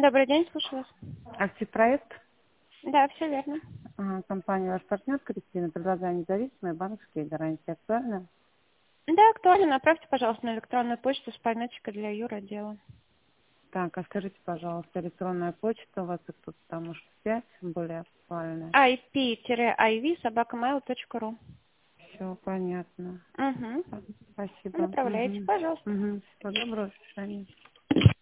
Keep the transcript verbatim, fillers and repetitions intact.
Добрый день, слушаю вас. Активпроект, Да, все верно. а, компания «Ваш партнер» Кристина, предлагаю независимые банковские гарантии. Актуально? Да, актуально. Направьте, пожалуйста, на электронную почту с пометочкой для юротдела. Так, а скажите, пожалуйста, электронная почта у вас и тут, потому что связь более актуальная. ай пи-ай ви собака мейл точка ру. Все понятно. Угу. Спасибо. Направляйте, Угу. пожалуйста. Угу. Всего доброго, до свидания.